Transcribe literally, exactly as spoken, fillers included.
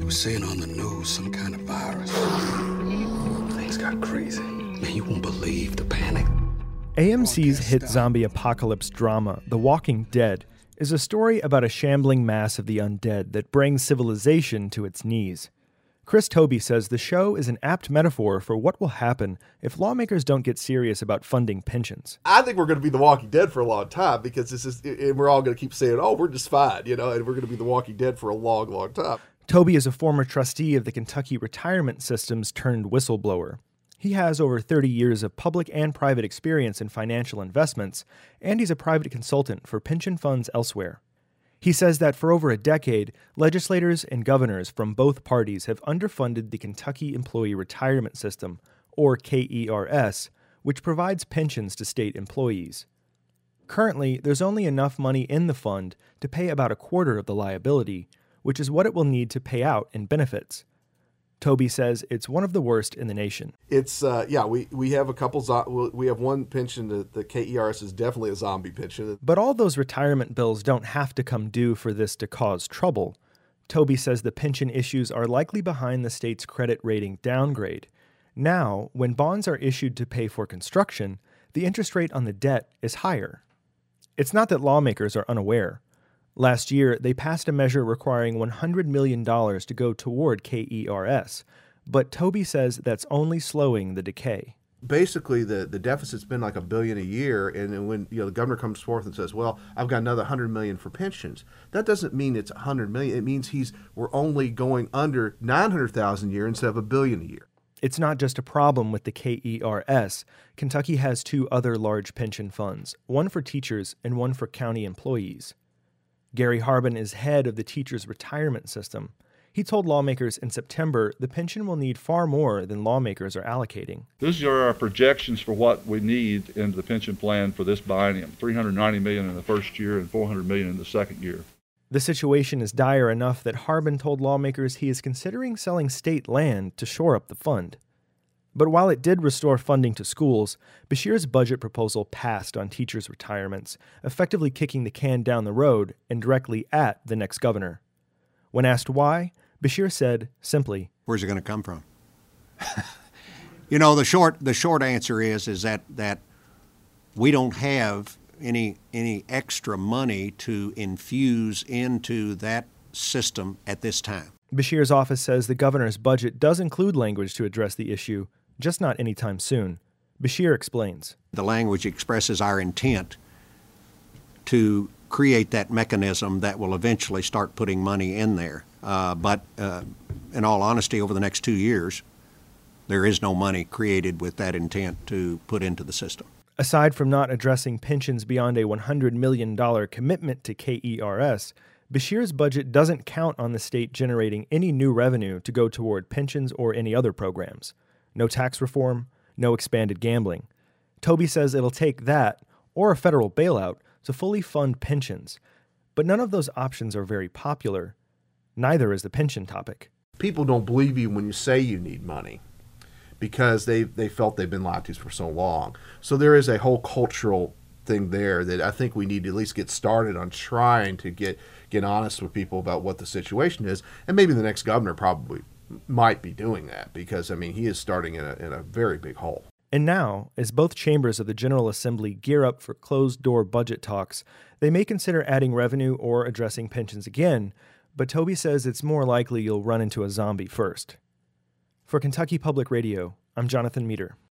were saying on the news some kind of virus. Things got crazy. Man, you won't believe the panic. A M C's hit zombie apocalypse drama, The Walking Dead, is a story about a shambling mass of the undead that brings civilization to its knees. Chris Tobey says the show is an apt metaphor for what will happen if lawmakers don't get serious about funding pensions. I think we're going to be The Walking Dead for a long time because this is, and we're all going to keep saying, oh, we're just fine, you know, and we're going to be The Walking Dead for a long, long time. Tobey is a former trustee of the Kentucky retirement systems turned whistleblower. He has over thirty years of public and private experience in financial investments, and he's a private consultant for pension funds elsewhere. He says that for over a decade, legislators and governors from both parties have underfunded the Kentucky Employee Retirement System, or K E R S, which provides pensions to state employees. Currently, there's only enough money in the fund to pay about a quarter of the liability, which is what it will need to pay out in benefits. Tobey says it's one of the worst in the nation. It's, uh, yeah, we, we have a couple, zo- we have one pension, that the K E R S is definitely a zombie pension. But all those retirement bills don't have to come due for this to cause trouble. Tobey says the pension issues are likely behind the state's credit rating downgrade. Now, when bonds are issued to pay for construction, the interest rate on the debt is higher. It's not that lawmakers are unaware. Last year, they passed a measure requiring one hundred million dollars to go toward K E R S, but Tobey says that's only slowing the decay. Basically, the, the deficit's been like a billion a year, and then when you know the governor comes forth and says, well, I've got another one hundred million dollars for pensions, that doesn't mean it's one hundred million dollars. It means he's we're only going under nine hundred thousand dollars a year instead of a billion a year. It's not just a problem with the K E R S. Kentucky has two other large pension funds, one for teachers and one for county employees. Gary Harbin is head of the teachers' retirement system. He told lawmakers in September the pension will need far more than lawmakers are allocating. These are our projections for what we need into the pension plan for this biennium, three hundred ninety million dollars in the first year and four hundred million dollars in the second year. The situation is dire enough that Harbin told lawmakers he is considering selling state land to shore up the fund. But while it did restore funding to schools, Beshear's budget proposal passed on teachers' retirements, effectively kicking the can down the road and directly at the next governor. When asked why, Beshear said simply, "Where's it going to come from?" you know, the short the short answer is is that that we don't have any any extra money to infuse into that system at this time. Beshear's office says the governor's budget does include language to address the issue, just not anytime soon. Beshear explains. The language expresses our intent to create that mechanism that will eventually start putting money in there. Uh, but uh, in all honesty, over the next two years, there is no money created with that intent to put into the system. Aside from not addressing pensions beyond a one hundred million dollars commitment to K E R S, Beshear's budget doesn't count on the state generating any new revenue to go toward pensions or any other programs. No tax reform, no expanded gambling. Tobey says it'll take that, or a federal bailout, to fully fund pensions. But none of those options are very popular. Neither is the pension topic. People don't believe you when you say you need money because they, they felt they've been lied to for so long. So there is a whole cultural thing there that I think we need to at least get started on trying to get, get honest with people about what the situation is. And maybe the next governor probably might be doing that because, I mean, he is starting in a, in a very big hole. And now, as both chambers of the General Assembly gear up for closed-door budget talks, they may consider adding revenue or addressing pensions again, but Tobey says it's more likely you'll run into a zombie first. For Kentucky Public Radio, I'm Jonathan Meter.